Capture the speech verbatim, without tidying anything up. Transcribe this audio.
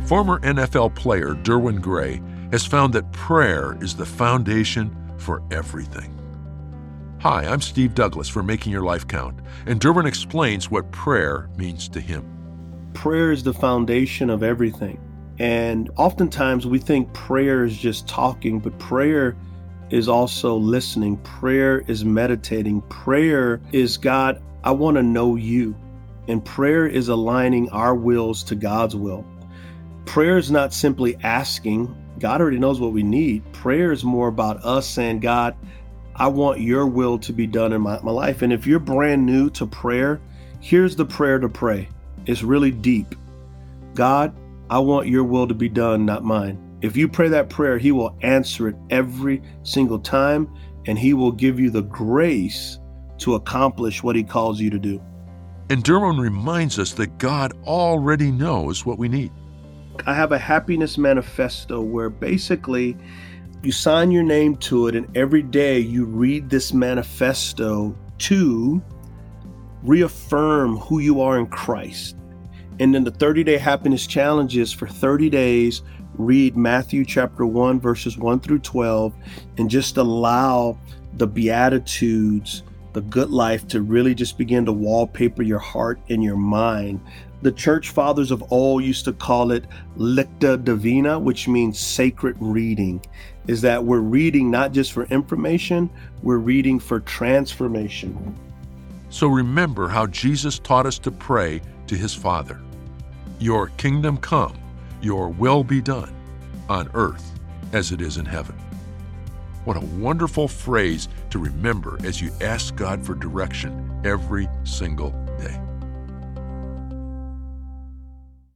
Former N F L player Derwin Gray has found that prayer is the foundation for everything. Hi, I'm Steve Douglas for Making Your Life Count, and Derwin explains what prayer means to him. Prayer is the foundation of everything. And oftentimes we think prayer is just talking, but prayer is also listening. Prayer is meditating. Prayer is, God, I want to know you. And prayer is aligning our wills to God's will. Prayer is not simply asking. God already knows what we need. Prayer is more about us saying, God, I want your will to be done in my, my life. And if you're brand new to prayer, here's the prayer to pray. It's really deep. God, I want your will to be done, not mine. If you pray that prayer, he will answer it every single time, and he will give you the grace to accomplish what he calls you to do. And Derwin reminds us that God already knows what we need. I have a happiness manifesto where basically you sign your name to it, and every day you read this manifesto to reaffirm who you are in Christ. And then the thirty-day happiness challenge is for thirty days, read Matthew chapter one, verses one through twelve, and just allow the Beatitudes, the good life, to really just begin to wallpaper your heart and your mind. The church fathers of old used to call it lectio divina, which means sacred reading, is that we're reading not just for information, we're reading for transformation. So remember how Jesus taught us to pray to his Father. Your kingdom come, your will be done, on earth as it is in heaven. What a wonderful phrase to remember as you ask God for direction every single